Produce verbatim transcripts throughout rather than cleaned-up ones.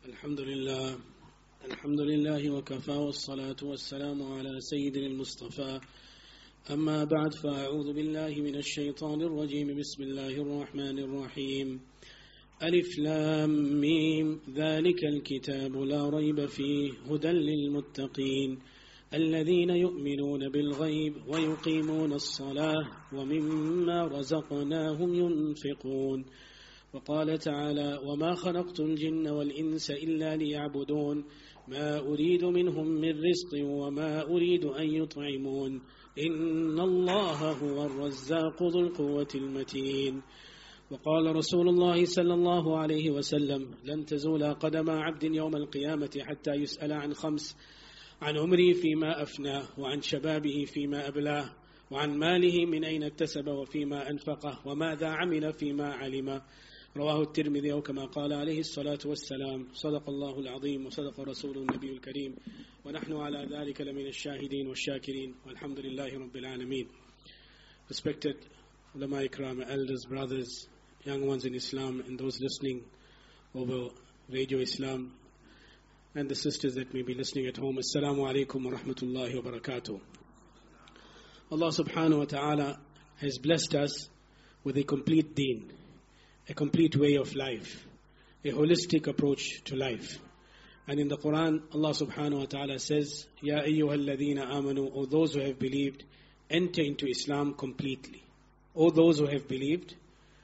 الحمد لله الحمد لله وكفى والصلاة والسلام على سيدنا المصطفى أما بعد فأعوذ بالله من الشيطان الرجيم بسم الله الرحمن الرحيم ألف لام ميم ذلك الكتاب لا ريب فيه هدى للمتقين الذين يؤمنون بالغيب ويقيمون الصلاة ومما رزقناهم ينفقون وقال تعالى وما خلقت الجن والإنس إلا ليعبدون ما أريد منهم من رزق وما أريد أن يطعمون إن الله هو الرزاق ذو القوة المتين وقال رسول الله صلى الله عليه وسلم لن تزول قدم عبد يوم القيامة حتى يسأل عن خمس عن عمره فيما أفناه وعن شبابه فيما أبلاه وعن ماله من أين اكتسب وفيما أنفقه وماذا عمل فيما علم رواه الترمذي أو كما قال عليه الصلاة والسلام صدق الله العظيم وصدق رسول النبي الكريم ونحن على ذلك لمن الشاهدين والشاكرين والحمد لله رب العالمين. Respected ulama ikram, elders, brothers, young ones in Islam, and those listening over Radio Islam, and the sisters that may be listening at home, Assalamu alaikum wa rahmatullahi wa barakatuh. Allah subhanahu wa ta'ala has blessed us with a complete deen, a complete way of life, a holistic approach to life. And in the Quran, Allah subhanahu wa ta'ala says, Ya ayyuhal ladhina amanu, O those who have believed, enter into Islam completely. O those who have believed.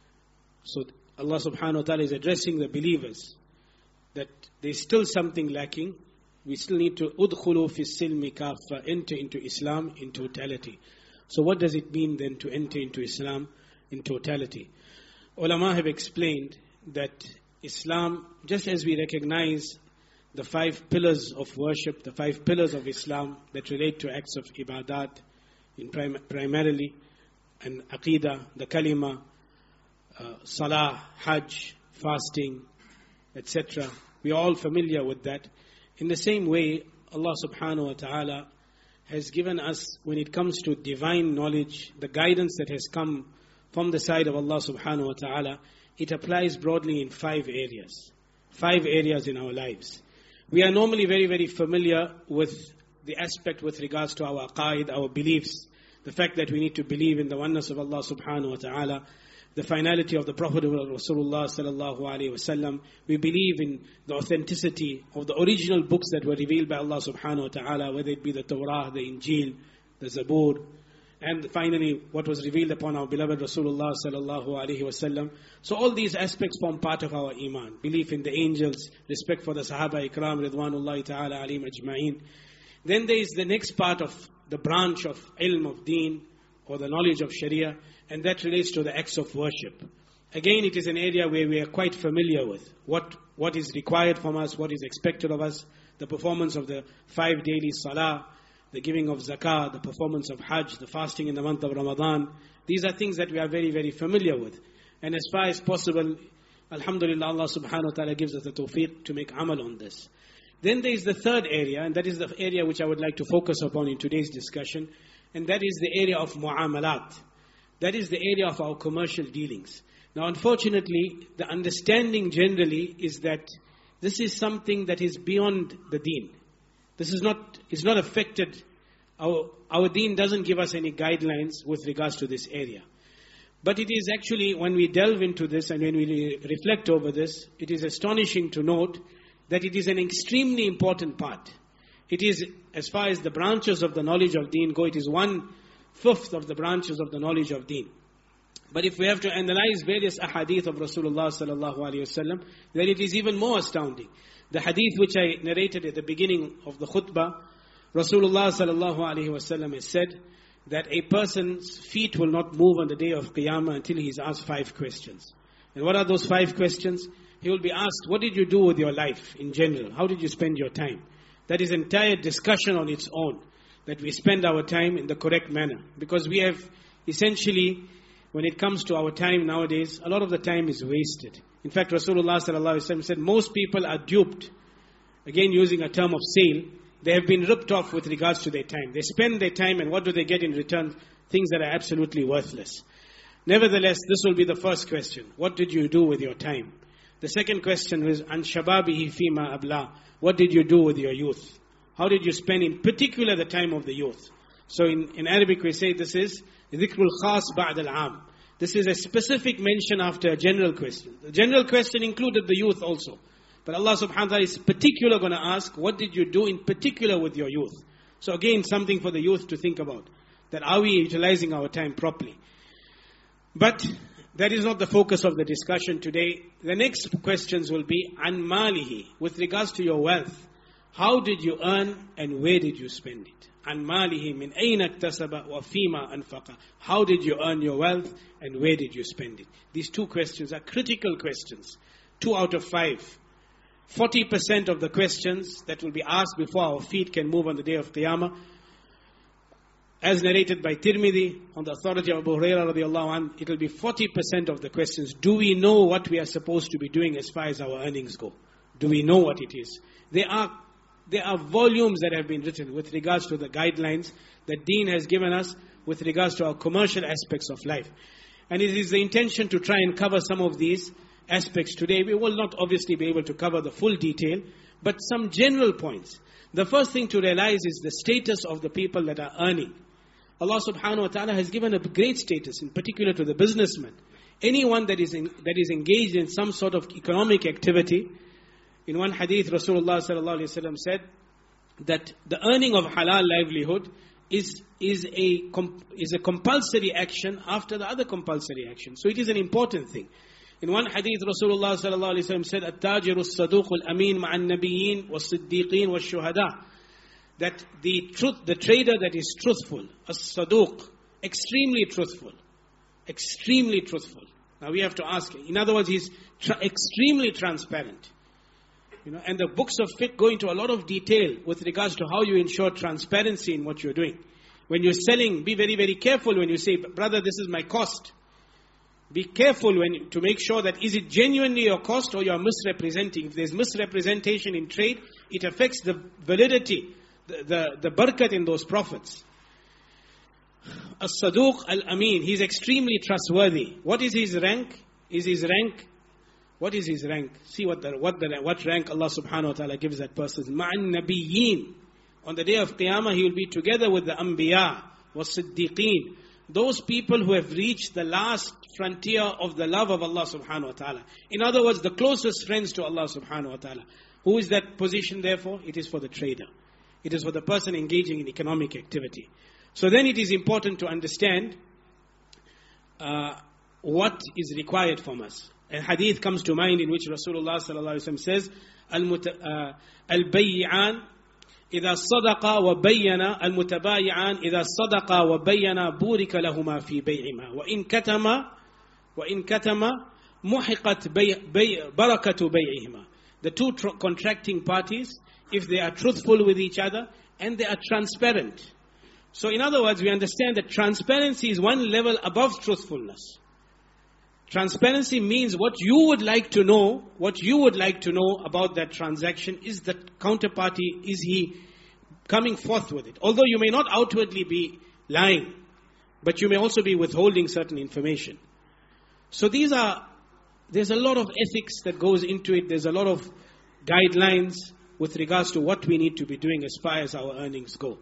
So Allah subhanahu wa ta'ala is addressing the believers that there's still something lacking. We still need to udkhulu fi silmi kaffa, enter into Islam in totality. So what does it mean then to enter into Islam in totality? Ulama have explained that Islam, just as we recognize the five pillars of worship, the five pillars of Islam that relate to acts of ibadat, in prim- primarily, and aqidah, the kalima, uh, salah, hajj, fasting, et cetera. We are all familiar with that. In the same way, Allah subhanahu wa ta'ala has given us, when it comes to divine knowledge, the guidance that has come from the side of Allah subhanahu wa ta'ala, it applies broadly in five areas. Five areas in our lives. We are normally very, very familiar with the aspect with regards to our aqaid, our beliefs. The fact that we need to believe in the oneness of Allah subhanahu wa ta'ala, the finality of the Prophet of Rasulullah sallallahu alayhi wa sallam. We believe in the authenticity of the original books that were revealed by Allah subhanahu wa ta'ala, whether it be the Torah, the Injil, the Zabur, and finally what was revealed upon our beloved Rasulullah sallallahu alayhi wa sallam. So all these aspects form part of our iman. Belief in the angels, respect for the Sahaba Ikram Ridwanullahi ta'ala alayhim ajma'in. Then there is the next part of the branch of ilm of deen, or the knowledge of Sharia, and that relates to the acts of worship. Again, it is an area where we are quite familiar with what, what is required from us, what is expected of us, the performance of the five daily salah, the giving of zakah, the performance of hajj, the fasting in the month of Ramadan. These are things that we are very, very familiar with. And as far as possible, alhamdulillah, Allah subhanahu wa ta'ala gives us the tawfiq to make amal on this. Then there is the third area, and that is the area which I would like to focus upon in today's discussion, and that is the area of mu'amalat. That is the area of our commercial dealings. Now, unfortunately, the understanding generally is that this is something that is beyond the deen. This is not, it's not affected. Our, our deen doesn't give us any guidelines with regards to this area. But it is actually, when we delve into this and when we reflect over this, it is astonishing to note that it is an extremely important part. It is, as far as the branches of the knowledge of deen go, it is one-fifth of the branches of the knowledge of deen. But if we have to analyze various ahadith of Rasulullah sallallahu alayhi wasallam, then it is even more astounding. The hadith which I narrated at the beginning of the khutbah, Rasulullah sallallahu alayhi wasallam has said that a person's feet will not move on the day of Qiyamah until he is asked five questions. And what are those five questions? He will be asked, what did you do with your life in general? How did you spend your time? That is entire discussion on its own, that we spend our time in the correct manner. Because we have essentially, when it comes to our time nowadays, a lot of the time is wasted. In fact, Rasulullah sallallahu alaihi wasallam said, most people are duped. Again, using a term of sale, they have been ripped off with regards to their time. They spend their time, and what do they get in return? Things that are absolutely worthless. Nevertheless, this will be the first question. What did you do with your time? The second question was, An shababihi fima abla. What did you do with your youth? How did you spend in particular the time of the youth? So in, in Arabic we say this is dhikrul khas ba'd al-am. This is a specific mention after a general question. The general question included the youth also. But Allah subhanahu wa ta'ala is particular going to ask, what did you do in particular with your youth? So again, something for the youth to think about. That are we utilizing our time properly? But that is not the focus of the discussion today. The next questions will be, an malihi, with regards to your wealth. How did you earn and where did you spend it? An malihi min ayna iktasaba wa fima anfaqa. How did you earn your wealth and where did you spend it? These two questions are critical questions. Two out of five. forty percent of the questions that will be asked before our feet can move on the day of Qiyamah. As narrated by Tirmidhi, on the authority of Abu Hurairah radiallahu anh, it will be forty percent of the questions. Do we know what we are supposed to be doing as far as our earnings go? Do we know what it is? There are, there are volumes that have been written with regards to the guidelines that Deen has given us with regards to our commercial aspects of life. And it is the intention to try and cover some of these aspects today. We will not obviously be able to cover the full detail, but some general points. The first thing to realize is the status of the people that are earning. Allah subhanahu wa ta'ala has given a great status, in particular to the businessman. Anyone that is in, that is engaged in some sort of economic activity. In one hadith, Rasulullah sallallahu alaihi wasallam said that the earning of halal livelihood is is a is a compulsory action after the other compulsory action. So it is an important thing. In one hadith, Rasulullah sallallahu alaihi wasallam said, "At-tajiru as-saduq al-amin ma'an nabiyyin was-siddiqin was-shuhada." That the truth, the trader that is truthful, as-saduq, extremely truthful, extremely truthful. Now we have to ask, in other words, he's tra- extremely transparent. You know, and the books of fiqh go into a lot of detail with regards to how you ensure transparency in what you're doing. When you're selling, be very, very careful when you say, brother, this is my cost. Be careful when to make sure that is it genuinely your cost or you are misrepresenting. If there's misrepresentation in trade, it affects the validity, the, the, the barakat in those profits. As-Saduq al-Amin, he's extremely trustworthy. What is his rank? Is his rank, what is his rank? See what the, what the, what rank Allah subhanahu wa ta'ala gives that person. Ma'an nabiyyin. On the day of Qiyamah, he will be together with the Anbiya, was-Siddiqeen. Those people who have reached the last frontier of the love of Allah subhanahu wa ta'ala. In other words, the closest friends to Allah subhanahu wa ta'ala. Who is that position therefore? It is for the trader. It is for the person engaging in economic activity. So then it is important to understand uh, what is required from us. A hadith comes to mind in which Rasulullah sallallahu alaihi wasallam says, Al-bay'an إذا صدقا وبينا المتبايعان إذا صدقا وبينا بورك لهما في بيعهما وإن كتما وإن كتما محقت بي بي بركة بيعهما. The two tr- contracting parties, if they are truthful with each other and they are transparent. So in other words, we understand that transparency is one level above truthfulness. Transparency means what you would like to know, what you would like to know about that transaction, is the counterparty, is he coming forth with it? Although you may not outwardly be lying, but you may also be withholding certain information. So these are, there's a lot of ethics that goes into it. There's a lot of guidelines with regards to what we need to be doing as far as our earnings go.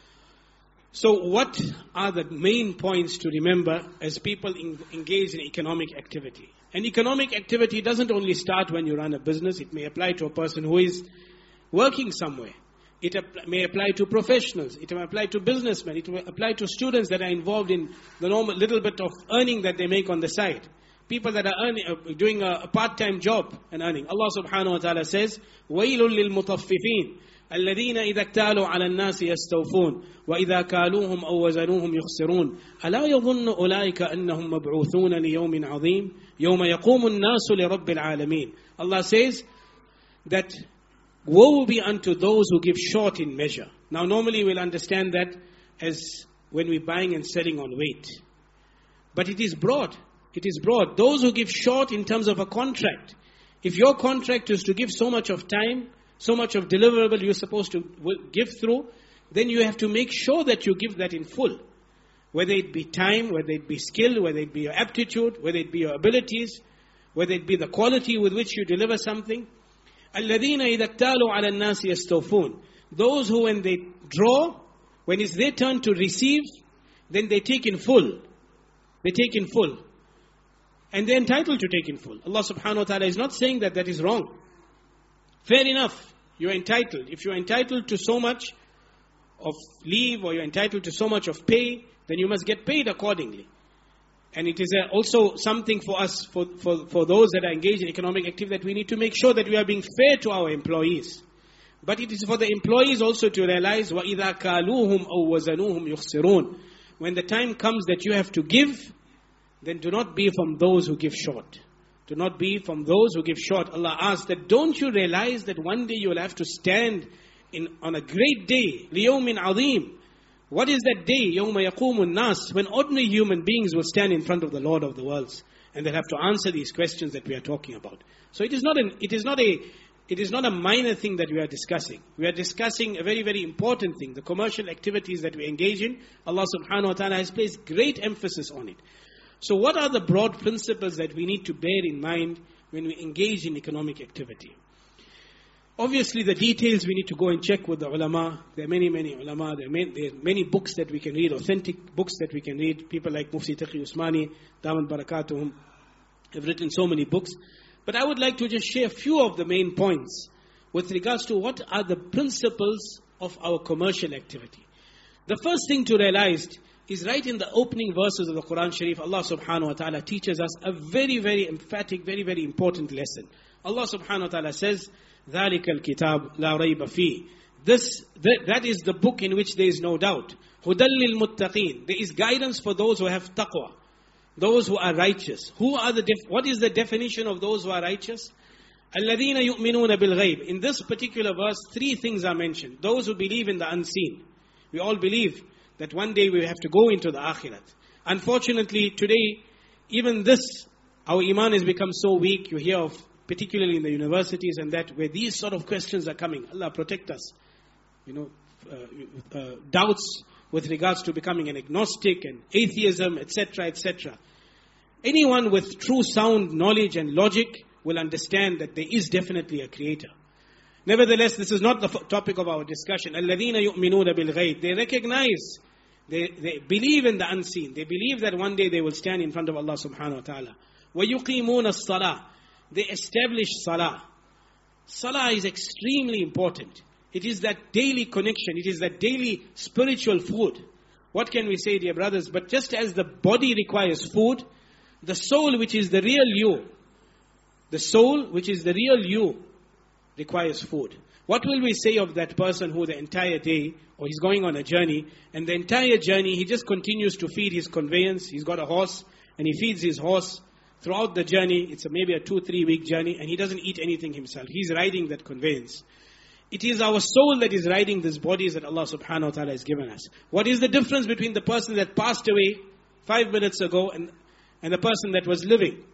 So what are the main points to remember as people in, engage in economic activity? And economic activity doesn't only start when you run a business. It may apply to a person who is working somewhere. It ap- may apply to professionals. It may apply to businessmen. It may apply to students that are involved in the normal little bit of earning that they make on the side. People that are earning, uh, doing a, a part-time job and earning. Allah subhanahu wa ta'ala says, وَيْلٌ لِلْمُطَفِّفِينَ الذين إذا اكتالوا على الناس يستوفون وإذا كالوهم أو وزنوهم يخسرون ألا يظن أولئك أنهم مبعوثون ليوم عظيم يوم يقوم الناس لرب العالمين. Allah says that woe will be unto those who give short in measure. Now normally we'll understand that as when we're buying and selling on weight. But it is broad. It is broad. Those who give short in terms of a contract. If your contract is to give so much of time, so much of deliverable you're supposed to give through, then you have to make sure that you give that in full. Whether it be time, whether it be skill, whether it be your aptitude, whether it be your abilities, whether it be the quality with which you deliver something. الَّذِينَ إِذَا اكْتَالُوا عَلَى النَّاسِ يَسْتَوْفُونَ. Those who when they draw, when it's their turn to receive, then they take in full. They take in full. And they're entitled to take in full. Allah subhanahu wa ta'ala is not saying that that is wrong. Fair enough, you're entitled. If you're entitled to so much of leave or you're entitled to so much of pay, then you must get paid accordingly. And it is also something for us, for, for, for those that are engaged in economic activity, that we need to make sure that we are being fair to our employees. But it is for the employees also to realize, وَإِذَا كَالُوهُمْ أَوْ وَزَنُوهُمْ يُخْسِرُونَ. When the time comes that you have to give, then do not be from those who give short. Do not be from those who give short. Allah asks that, don't you realize that one day you will have to stand in on a great day, لِيَوْمٍ عَظِيمٍ. What is that day? يَوْمَ يَقُومُ النَّاسِ. When ordinary human beings will stand in front of the Lord of the worlds, and they'll have to answer these questions that we are talking about. So it is not an, it is not a, it is not a minor thing that we are discussing. We are discussing a very, very important thing. The commercial activities that we engage in, Allah subhanahu wa ta'ala has placed great emphasis on it. So what are the broad principles that we need to bear in mind when we engage in economic activity? Obviously, the details we need to go and check with the ulama. There are many, many ulama. There are many, there are many books that we can read, authentic books that we can read. People like Mufti Taqi Usmani, Daman Barakatuhum, have written so many books. But I would like to just share a few of the main points with regards to what are the principles of our commercial activity. The first thing to realize is right in the opening verses of the Quran Sharif, Allah subhanahu wa ta'ala teaches us a very, very emphatic, very, very important lesson. Allah subhanahu wa ta'ala says, ذَلِكَ الْكِتَابُ لَا رَيْبَ فِيهِ. This, that, that is the book in which there is no doubt. هُدًى لِلْمُتَّقِينَ. There is guidance for those who have taqwa, those who are righteous. Who are the def- what is the definition of those who are righteous? الَّذِينَ يُؤْمِنُونَ بِالْغَيْبِ. In this particular verse, three things are mentioned. Those who believe in the unseen. We all believe that one day we have to go into the akhirat. Unfortunately, today, even this, our iman has become so weak. You hear of, particularly in the universities and that, where these sort of questions are coming. Allah protect us. You know, uh, uh, doubts with regards to becoming an agnostic and atheism, et cetera, et cetera. Anyone with true sound knowledge and logic will understand that there is definitely a creator. Nevertheless, this is not the f- topic of our discussion. الَّذِينَ يُؤْمِنُونَ بِالْغَيْبِ. They recognize, they, they believe in the unseen. They believe that one day they will stand in front of Allah subhanahu wa ta'ala. وَيُقِيمُونَ الصَّلَاةِ. They establish salah. Salah is extremely important. It is that daily connection. It is that daily spiritual food. What can we say, dear brothers? But just as the body requires food, the soul, which is the real you, the soul, which is the real you, requires food. What will we say of that person who the entire day, or he's going on a journey, and the entire journey he just continues to feed his conveyance. He's got a horse, and he feeds his horse. Throughout the journey, it's a, maybe a two, three week journey, and he doesn't eat anything himself. He's riding that conveyance. It is our soul that is riding these bodies that Allah subhanahu wa ta'ala has given us. What is the difference between the person that passed away five minutes ago and, and the person that was living?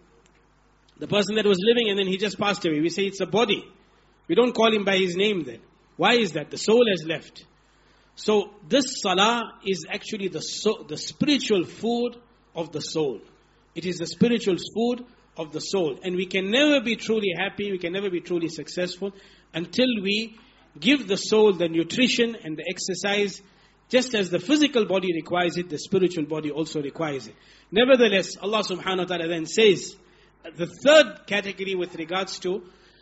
The person that was living and then he just passed away. We say it's a body. We don't call him by his name then. Why is that? The soul has left. So this salah is actually the so, the spiritual food of the soul. It is the spiritual food of the soul. And we can never be truly happy, we can never be truly successful until we give the soul the nutrition and the exercise. Just as the physical body requires it, the spiritual body also requires it. Nevertheless, Allah subhanahu wa ta'ala then says, the third category with regards to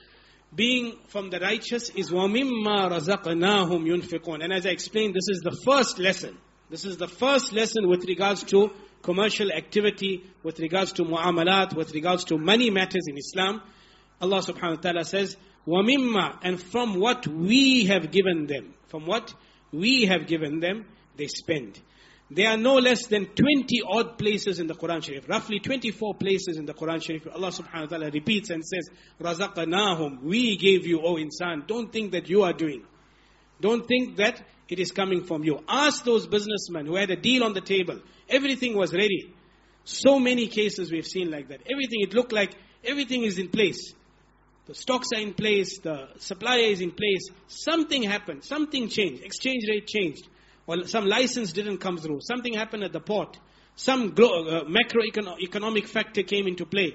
being from the righteous is وَمِمَّا رَزَقْنَاهُمْ يُنْفِقُونَ. And as I explained, this is the first lesson. This is the first lesson with regards to commercial activity, with regards to mu'amalat, with regards to money matters in Islam. Allah subhanahu wa ta'ala says, وَمِمَّا. And from what we have given them, from what we have given them, they spend. There are no less than twenty odd places in the Quran Sharif, roughly twenty-four places in the Quran Sharif. Allah subhanahu wa ta'ala repeats and says, رَزَقَنَاهُمْ. We gave you, O insan. Don't think that you are doing. Don't think that it is coming from you. Ask those businessmen who had a deal on the table. Everything was ready. So many cases we've seen like that. Everything, it looked like everything is in place. The stocks are in place, the supplier is in place. Something happened, something changed, exchange rate changed. Or some license didn't come through. Something happened at the port. Some glo- uh, macroeconomic factor came into play.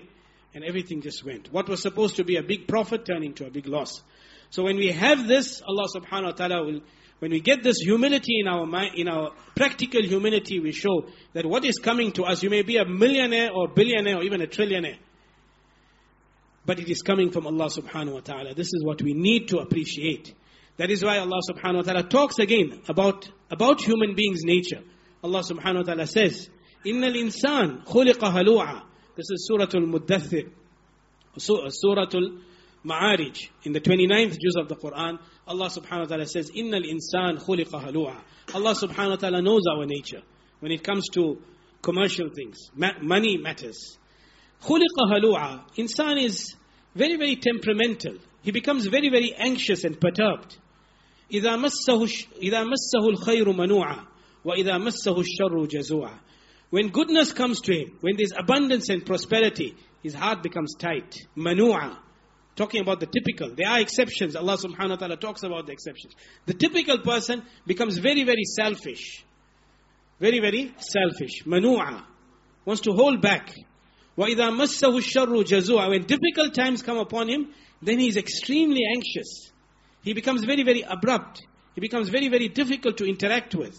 and everything just went. What was supposed to be a big profit turned into a big loss. So when we have this, Allah subhanahu wa ta'ala will, when we get this humility in our mind, in our practical humility, we show that what is coming to us, you may be a millionaire or billionaire or even a trillionaire, but it is coming from Allah subhanahu wa ta'ala. This is what we need to appreciate. That is why Allah subhanahu wa ta'ala talks again about, about human beings' nature. Allah subhanahu wa ta'ala says, إِنَّ الْإِنسَانِ خُلِقَ هَلُوعًا. This is Surah Al-Muddathir, Surah Al-Ma'arij. In the twenty-ninth juz of the Quran, Allah subhanahu wa ta'ala says, إِنَّ الْإِنسَانِ خُلِقَ هَلُوعًا. Allah subhanahu wa ta'ala knows our nature. When it comes to commercial things, ma- money matters. خُلِقَ هَلُوعًا. Insan is very, very temperamental. He becomes very, very anxious and perturbed. إِذَا مَسَّهُ إِذَا مَسَّهُ الْخَيْرُ مَنُوعًا وَإِذَا مَسَّهُ الشَّرُّ جَزُوعًا. When goodness comes to him, when there's abundance and prosperity, his heart becomes tight. Manu'a. Talking about the typical. There are exceptions. Allah subhanahu wa ta'ala talks about the exceptions. The typical person becomes very, very selfish. Very, very selfish. Manu'a. Wants to hold back. وَإِذَا مَسَّهُ الشَّرُّ جَزُوعًا. When difficult times come upon him, then he is extremely anxious. He becomes very, very abrupt. He becomes very, very difficult to interact with.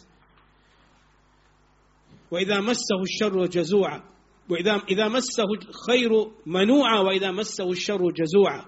وَإِذَا مَسَّهُ الشَّرُّ جَزُوعًا وَإِذَا إِذَا مَسَّهُ الْخَيْرُ مَنُوعًا وَإِذَا مَسَّهُ الشَّرُّ جَزُوعًا.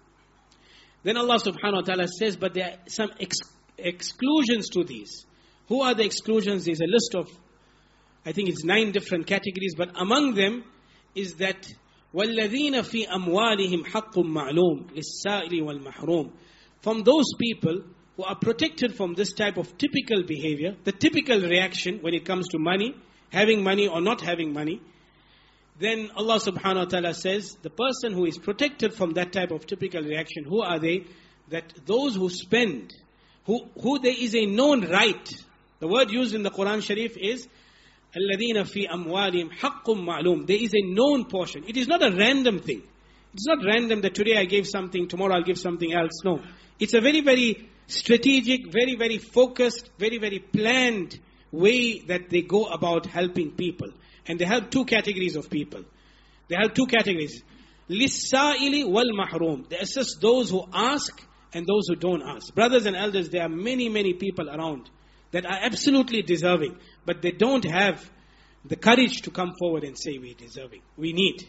Then Allah subhanahu wa ta'ala says, but there are some ex- exclusions to these. Who are the exclusions? There's a list of, I think it's nine different categories, but among them is that وَالَّذِينَ فِي أَمْوَالِهِمْ حَقٌّ مَعْلُومٌ لِلسَّائِلِ وَالْمَحْرُومِ. From those people who are protected from this type of typical behavior, the typical reaction when it comes to money, having money or not having money, then Allah subhanahu wa ta'ala says, the person who is protected from that type of typical reaction, who are they? That those who spend, who, who there is a known right. The word used in the Quran Sharif is, الَّذِينَ فِي أَمْوَالِهِمْ حَقٌّ مَعْلُومٌ. There is a known portion. It is not a random thing. It's not random that today I gave something, tomorrow I'll give something else. No. It's a very, very strategic, very, very focused, very, very planned way that they go about helping people. And they help two categories of people. They help two categories. لِلسَّائِلِ وَالْمَحْرُومِ. They assist those who ask and those who don't ask. Brothers and elders, there are many, many people around that are absolutely deserving, but they don't have the courage to come forward and say we're deserving. We need.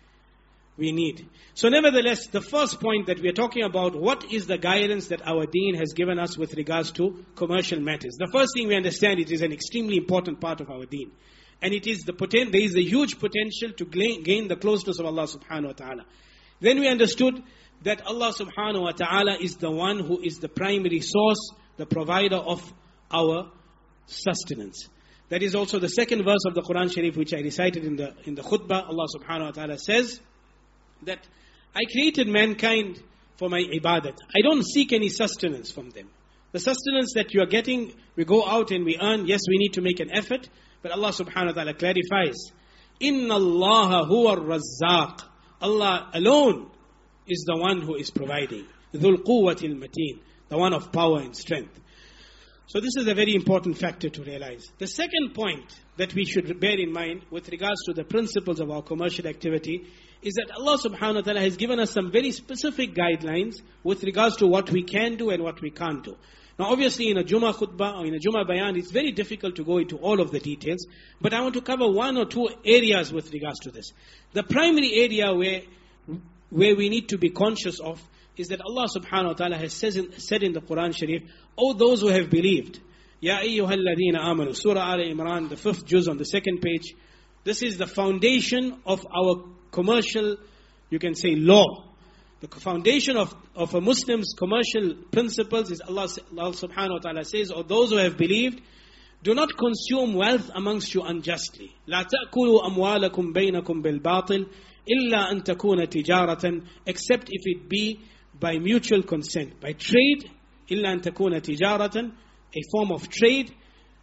We need. So nevertheless, the first point that we are talking about, what is the guidance that our deen has given us with regards to commercial matters? The first thing we understand, it is an extremely important part of our deen. And it is the poten- there is a huge potential to gain the closeness of Allah subhanahu wa ta'ala. Then we understood that Allah subhanahu wa ta'ala is the one who is the primary source, the provider of our sustenance. That is also the second verse of the Quran Sharif which I recited in the in the khutbah. Allah subhanahu wa ta'ala says that I created mankind for my ibadat. I don't seek any sustenance from them. The sustenance that you are getting, we go out and we earn. Yes, we need to make an effort. But Allah subhanahu wa ta'ala clarifies, إِنَّ اللَّهَ هُوَ الرَّزَّاقِ. Allah alone is the one who is providing. ذُو الْقُوَّةِ الْمَتِينَ. The one of power and strength. So this is a very important factor to realize. The second point that we should bear in mind with regards to the principles of our commercial activity is that Allah subhanahu wa ta'ala has given us some very specific guidelines with regards to what we can do and what we can't do. Now obviously in a Jummah khutbah or in a Jummah bayan, it's very difficult to go into all of the details. But I want to cover one or two areas with regards to this. The primary area where, where we need to be conscious of is that Allah subhanahu wa ta'ala has says in, said in the Quran Sharif, O those who have believed, Ya ayyuhal ladhina amanu, Surah Al Imran, the fifth juz on the second page. This is the foundation of our commercial, you can say, law. The foundation of, of a Muslim's commercial principles is Allah, Allah subhanahu wa ta'ala says, O those who have believed, do not consume wealth amongst you unjustly. لا تأكلوا أموالكم بينكم بالباطل إلا أن تكون تجارة, except if it be by mutual consent, by trade. إلا أن تكون تجارة, a form of trade.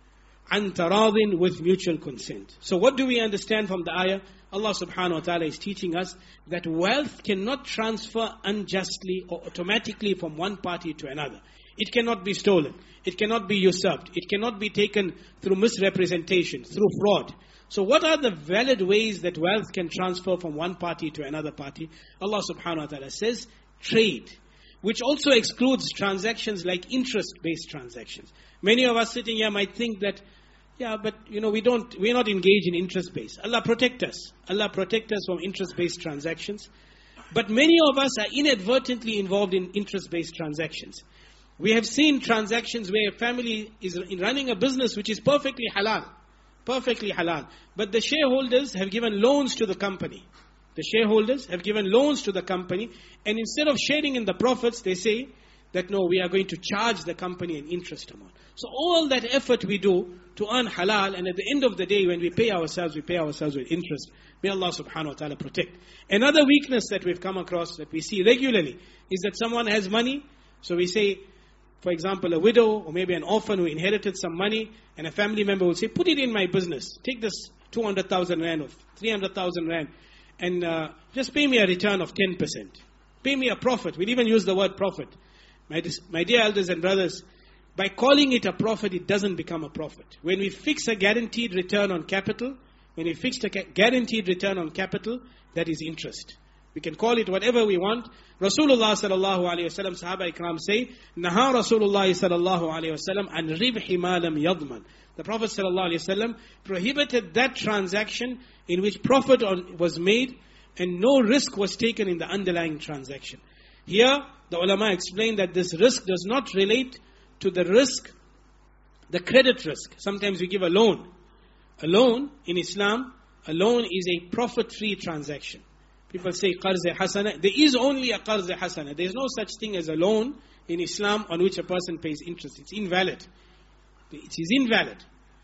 عن تراضٍ, with mutual consent. So what do we understand from the ayah? Allah subhanahu wa ta'ala is teaching us that wealth cannot transfer unjustly or automatically from one party to another. It cannot be stolen. It cannot be usurped. It cannot be taken through misrepresentation, through fraud. So what are the valid ways that wealth can transfer from one party to another party? Allah subhanahu wa ta'ala says, trade, which also excludes transactions like interest-based transactions. Many of us sitting here might think that, yeah, but you know, we don't, we're not engaged in interest-based. Allah protect us. Allah protect us from interest-based transactions. But many of us are inadvertently involved in interest-based transactions. We have seen transactions where a family is running a business which is perfectly halal. Perfectly halal. But the shareholders have given loans to the company. The shareholders have given loans to the company. And instead of sharing in the profits, they say that no, we are going to charge the company an interest amount. So all that effort we do to earn halal, and at the end of the day when we pay ourselves, we pay ourselves with interest. May Allah subhanahu wa ta'ala protect. Another weakness that we've come across, that we see regularly, is that someone has money. So we say, for example, a widow or maybe an orphan who inherited some money, and a family member will say, put it in my business. Take this two hundred thousand rand or three hundred thousand rand and uh, just pay me a return of ten percent. Pay me a profit. We'll even use the word profit. My, my dear elders and brothers, by calling it a profit, it doesn't become a profit. When we fix a guaranteed return on capital, when we fix a guaranteed return on capital, that is interest. We can call it whatever we want. Rasulullah sallallahu alayhi wa sallam, Sahaba Ikram say, Naha Rasulullah sallallahu alayhi wa sallam an ribhi ma lam yadman. The Prophet sallallahu alayhi wa sallam prohibited that transaction in which profit on, was made and no risk was taken in the underlying transaction. Here, the ulama explain that this risk does not relate to the risk, the credit risk. Sometimes we give a loan. A loan in Islam, a loan is a profit-free transaction. People say qarz-e hasana. There is only a qarz-e hasana. There is no such thing as a loan in Islam on which a person pays interest. It's invalid. It is invalid.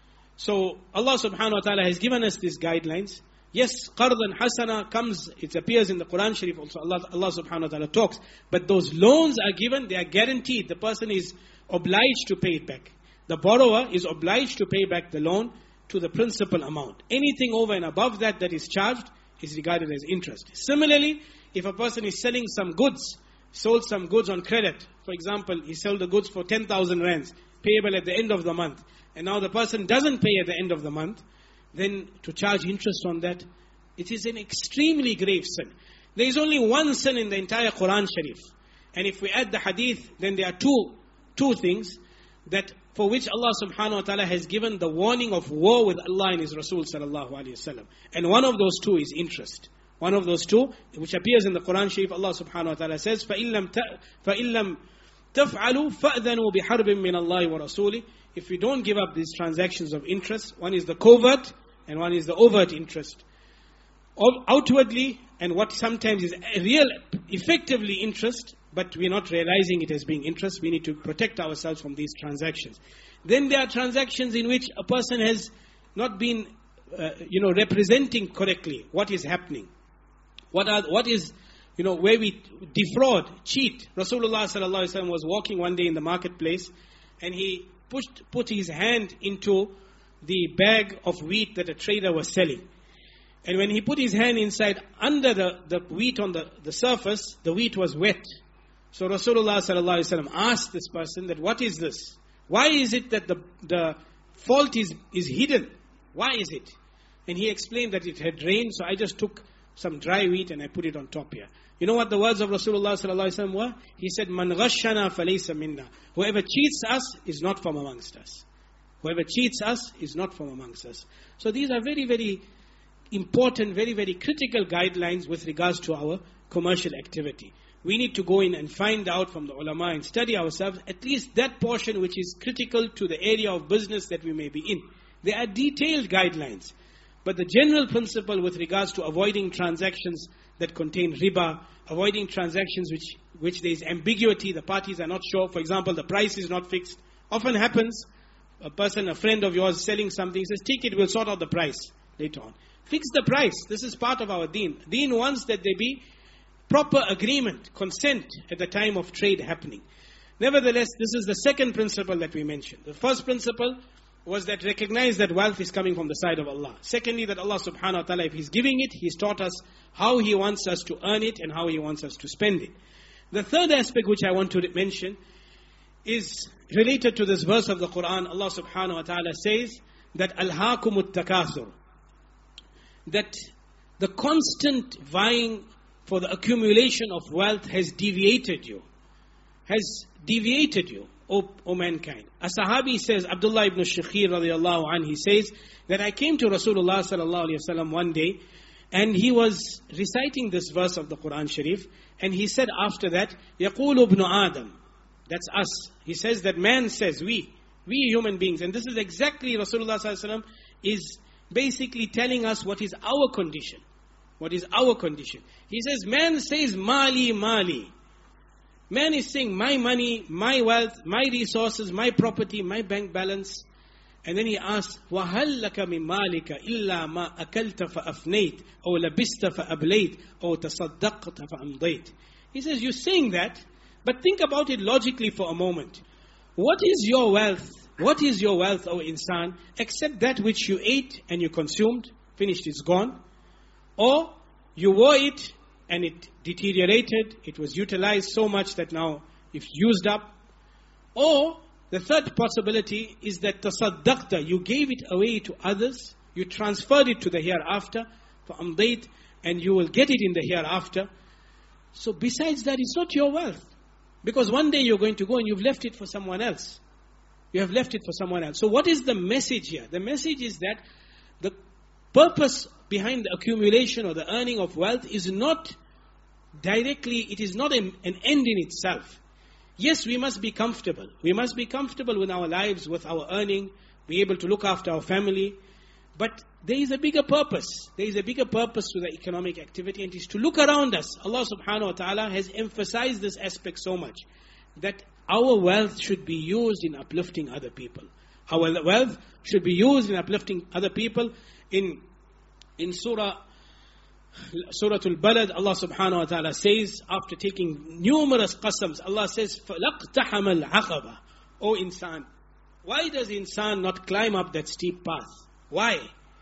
So Allah subhanahu wa ta'ala has given us these guidelines. Yes, qardan hasana comes, it appears in the Quran Sharif also. Allah, Allah subhanahu wa ta'ala talks. But those loans are given, they are guaranteed. The person is obliged to pay it back. The borrower is obliged to pay back the loan to the principal amount. Anything over and above that that is charged is regarded as interest. Similarly, if a person is selling some goods, sold some goods on credit, for example, he sold the goods for ten thousand rands, payable at the end of the month, and now the person doesn't pay at the end of the month, then to charge interest on that, it is an extremely grave sin. There is only one sin in the entire Quran Sharif. And if we add the hadith, then there are two, two things that for which Allah subhanahu wa ta'ala has given the warning of war with Allah and His Rasul sallallahu alayhi wa sallam. And one of those two is interest. One of those two, which appears in the Quran Sharif, Allah subhanahu wa ta'ala says, فَإِن لَمْ تَفْعَلُوا فَأْذَنُوا بِحَرْبٍ مِّنَ اللَّهِ وَرَسُولِهِ. If we don't give up these transactions of interest, one is the covert and one is the overt interest. Outwardly, and what sometimes is real, effectively interest, but we're not realizing it as being interest. We need to protect ourselves from these transactions. Then there are transactions in which a person has not been, uh, you know, representing correctly what is happening. What are, what is, you know, where we defraud, cheat. Rasulullah sallallahu alaihi wasallam was walking one day in the marketplace, and he pushed, put his hand into the bag of wheat that a trader was selling. And when he put his hand inside, under the, the wheat on the, the surface, the wheat was wet. So Rasulullah sallallahu alaihi wasallam asked this person that, what is this? Why is it that the, the fault is, is hidden? Why is it? And he explained that it had rained, so I just took some dry wheat and I put it on top here. You know what the words of Rasulullah sallallahu alaihi wasallam were? He said, "Man ghashana falaysa minna." Whoever cheats us is not from amongst us. Whoever cheats us is not from amongst us. So these are very, very important, very, very critical guidelines with regards to our commercial activity. We need to go in and find out from the ulama and study ourselves at least that portion which is critical to the area of business that we may be in. There are detailed guidelines. But the general principle with regards to avoiding transactions that contain riba, avoiding transactions which, which there is ambiguity, the parties are not sure. For example, the price is not fixed. Often happens, a person, a friend of yours selling something, says, take it, we'll sort out the price later on. Fix the price. This is part of our deen. Deen wants that there be proper agreement, consent at the time of trade happening. Nevertheless, this is the second principle that we mentioned. The first principle was that recognize that wealth is coming from the side of Allah. Secondly, that Allah subhanahu wa ta'ala, if He's giving it, He's taught us how He wants us to earn it and how He wants us to spend it. The third aspect which I want to mention is related to this verse of the Quran. Allah subhanahu wa ta'ala says that Alhaakumut takathur. that the constant vying for the accumulation of wealth has deviated you. Has deviated you, O, o mankind. A Sahabi says, Abdullah ibn Shakhir radiallahu anhu, he says that I came to Rasulullah sallallahu alayhi wa sallam one day, and he was reciting this verse of the Quran Sharif, and he said after that, يَقُولُ ابْنُ Adam. That's us. He says that man says, we, we human beings. And this is exactly Rasulullah sallallahu alayhi wa sallam is basically telling us what is our condition. What is our condition. He says, man says, Mali, Mali. Man is saying, my money, my wealth, my resources, my property, my bank balance. And then he asks, وَهَلْ لَكَ مِن مَالِكَ إِلَّا مَا أَكَلْتَ فَأَفْنَيْتَ أَوْ لَبِسْتَ فَأَبْلَيْتَ أَوْ تَصَدَّقْتَ فَأَمْضَيْتَ. He says, you're saying that, but think about it logically for a moment. What is your wealth? What is your wealth, O insan, except that which you ate and you consumed, finished, it's gone? Or you wore it and it deteriorated, it was utilized so much that now it's used up. Or the third possibility is that tasaddaqta, you gave it away to others, you transferred it to the hereafter, for amdait, and you will get it in the hereafter. So besides that, it's not your wealth. Because one day you're going to go and you've left it for someone else. You have left it for someone else. So what is the message here? The message is that the purpose behind the accumulation or the earning of wealth is not directly, it is not an, an end in itself. Yes, we must be comfortable. We must be comfortable with our lives, with our earning, be able to look after our family. But there is a bigger purpose. There is a bigger purpose to the economic activity, and it is to look around us. Allah subhanahu wa ta'ala has emphasized this aspect so much, that our wealth should be used in uplifting other people. Our wealth should be used in uplifting other people. In in Surah Surah Al-Balad, Allah subhanahu wa ta'ala says, after taking numerous qasams, Allah says, فَلَقْتَحَمَ الْعَقَبَةِ. O insan, why does insan not climb up that steep path? Why?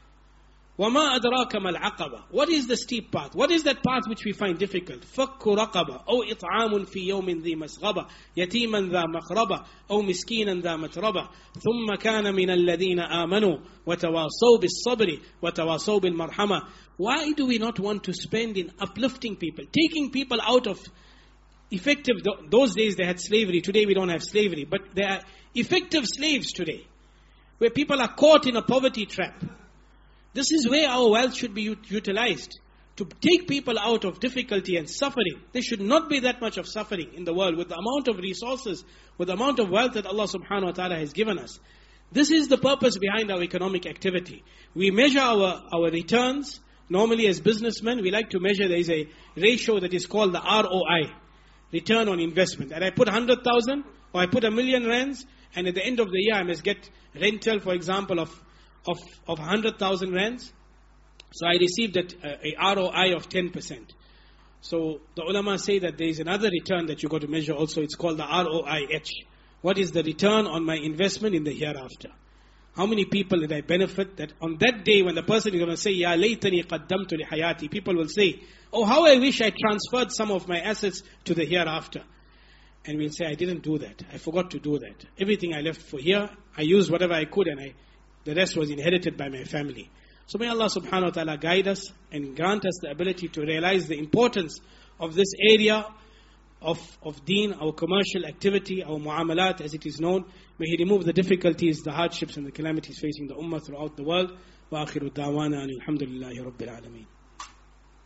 وَمَا أَدْرَاكَ مَا الْعَقَبَةِ. What is the steep path? What is that path which we find difficult? فَكُّ رَقَبَةِ أَوْ إِطْعَامٌ فِي يَوْمٍ ذِي مَسْغَبَةِ يَتِيمًا ذَا مَقْرَبَةِ أَوْ مِسْكِينًا ذَا مَتْرَبَةِ ثُمَّ كَانَ مِنَ الَّذِينَ آمَنُوا وَتَوَاصَوْا بِالصَّبْرِ وَتَوَاصَوْا بِالْمَرْحَمَةِ. Why do we not want to spend in uplifting people, taking people out of effective, those days they had slavery, today we don't have slavery, but there are effective slaves today, where people are caught in a poverty trap. This is where our wealth should be utilized, to take people out of difficulty and suffering. There should not be that much of suffering in the world with the amount of resources, with the amount of wealth that Allah subhanahu wa ta'ala has given us. This is the purpose behind our economic activity. We measure our, our returns. Normally as businessmen, we like to measure, there is a ratio that is called the R O I, return on investment. And I put one hundred thousand or I put a million rands, and at the end of the year I must get rental, for example, of of of one hundred thousand rands. So I received a, a R O I of ten percent. So the ulama say that there is another return that you got to measure also. It's called the R O I H. What is the return on my investment in the hereafter? How many people did I benefit? That on that day when the person is going to say, Ya laytani qaddamtu li hayati, people will say, oh, how I wish I transferred some of my assets to the hereafter. And we'll say, I didn't do that. I forgot to do that. Everything I left for here, I used whatever I could, and I, the rest was inherited by my family. So may Allah subhanahu wa ta'ala guide us and grant us the ability to realize the importance of this area of, of deen, our commercial activity, our mu'amalat as it is known. May He remove the difficulties, the hardships and the calamities facing the ummah throughout the world. Wa akhiru da'wana alhamdulillahi rabbil alameen.